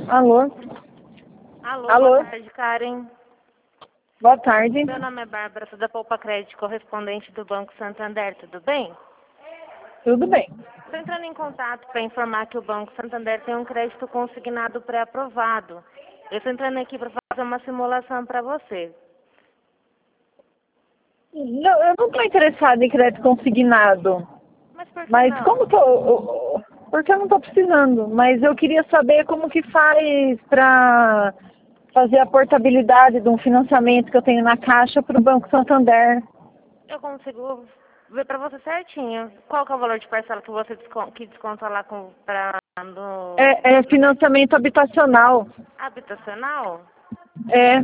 Alô? Alô, boa tarde, Karen. Boa tarde. Meu nome é Bárbara, sou da Poupa Crédito, correspondente do Banco Santander, tudo bem? Tudo bem. Estou entrando em contato para informar que o Banco Santander tem um crédito consignado pré-aprovado. Eu estou entrando aqui para fazer uma simulação para você. Não, eu não estou interessada em crédito consignado. Mas por que Mas não? como que porque eu não estou precisando. Mas eu queria saber como que faz para fazer a portabilidade de um financiamento que eu tenho na Caixa para o Banco Santander. Eu consigo ver para você certinho. Qual que é o valor de parcela que você desconta lá no É financiamento habitacional. habitacional? É.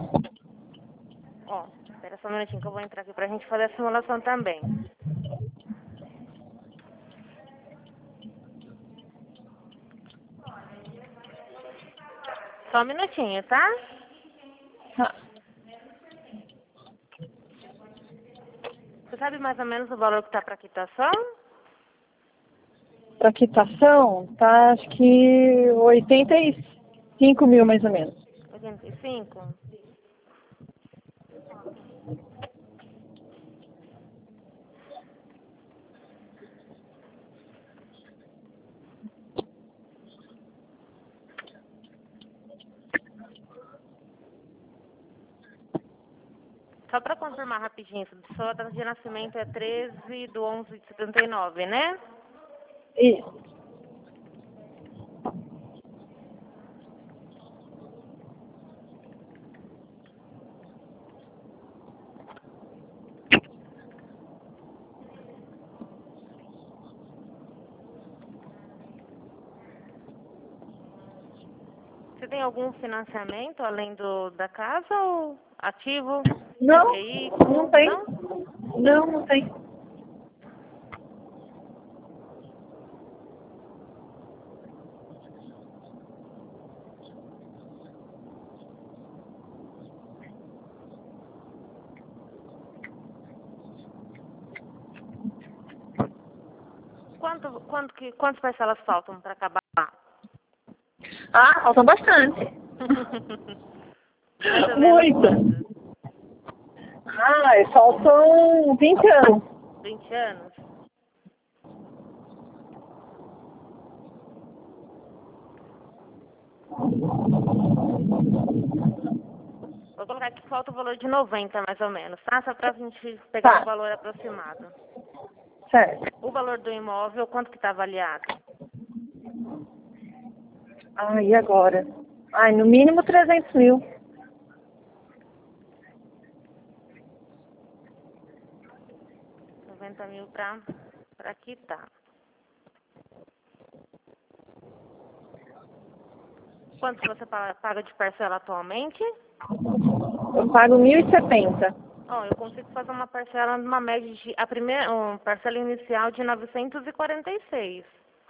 Ó, espera só um minutinho que eu vou entrar aqui para a gente fazer a simulação também. Só um minutinho, tá? Você sabe mais ou menos o valor que está para quitação? Para quitação, tá acho que 85 mil mais ou menos. 85? Só para confirmar rapidinho, sua data de nascimento é 13/11/79, né? Isso. Você tem algum financiamento além da casa ou ativo? Não, Veículo? não tem. Não? Não, não tem. Quantas parcelas faltam para acabar? Ah, faltam bastante. Mais ou menos Muito. quantas? Ah, faltam 20 anos. 20 anos? Vou colocar que falta o valor de 90, mais ou menos, tá? Só pra gente pegar um Tá, valor aproximado. certo. O valor do imóvel, quanto que tá avaliado? Ah, e agora? Ai, no mínimo 300 mil. 90 mil pra quitar. Quanto que você paga de parcela atualmente? Eu pago 1.070. Ó, eu consigo fazer uma parcela numa média de... uma parcela inicial de 946.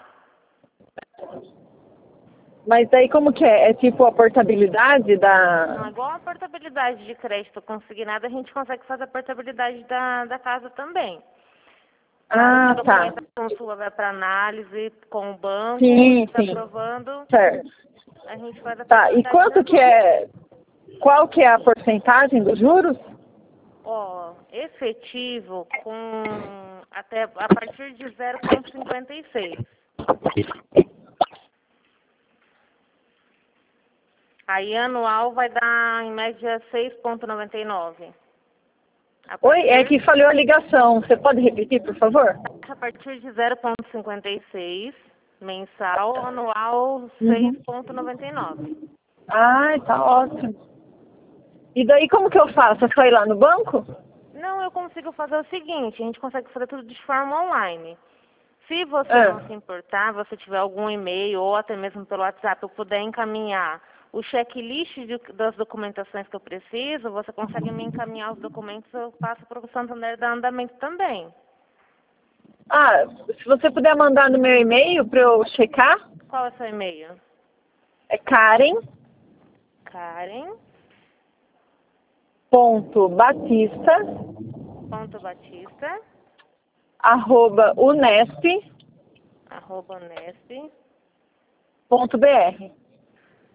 Mas aí como que é? É tipo a portabilidade Não, da... igual a portabilidade de crédito consignado, a gente consegue fazer a portabilidade da casa também. Claro que a Ah, tá. documentação sua vai para análise com o banco, Sim, está sim. aprovando, Certo. a gente faz a Tá, e portabilidade quanto que normal. é... Qual que é a porcentagem dos juros? Ó, efetivo até a partir de 0,56. Aí anual vai dar em média 6,99. A Oi, é partir que falhou a ligação. Você pode repetir, por favor? a partir de 0,56 mensal, anual Uhum. 6,99. Ai, tá ótimo. E daí como que eu faço? É só ir lá no banco? Não, eu consigo fazer o seguinte, a gente consegue fazer tudo de forma online. Se você não Ah, se importar, você tiver algum e-mail ou até mesmo pelo WhatsApp, eu puder encaminhar o checklist das documentações que eu preciso, você consegue me encaminhar os documentos, eu passo para o Santander dar andamento também. se você puder mandar no meu e-mail para eu checar, Qual é o seu e-mail? é Karen Karen ponto Batista ponto Batista arroba unesp arroba unesp ponto br.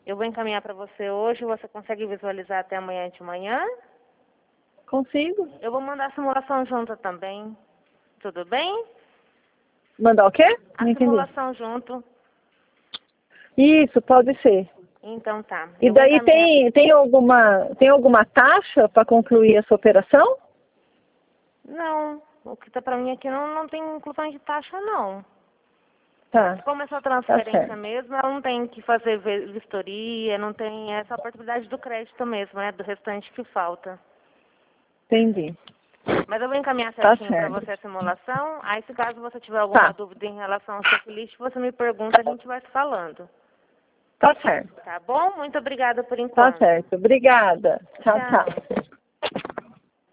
Eu vou encaminhar para você hoje, você consegue visualizar até amanhã de manhã? Consigo. Eu vou mandar a simulação junto também. Tudo bem? Mandar o quê? A Não entendi. simulação junto. Isso, pode ser. Então tá. E Eu vou daí encaminhar. tem alguma taxa para concluir essa operação? Não, o que tá para mim aqui não tem inclusão de taxa, não. Tá. Como é só Tá transferência certo. mesmo, ela não tem que fazer vistoria, não tem essa oportunidade do crédito mesmo, né? Do restante que falta. Entendi. Mas eu vou encaminhar Tá certinho para certo. você a simulação. Aí, se caso você tiver alguma Tá. dúvida em relação ao checklist, você me pergunta, a gente vai se falando. Tá certo. Tá bom? Muito obrigada por Tá enquanto. certo. Obrigada. Tchau, Tchau. tchau.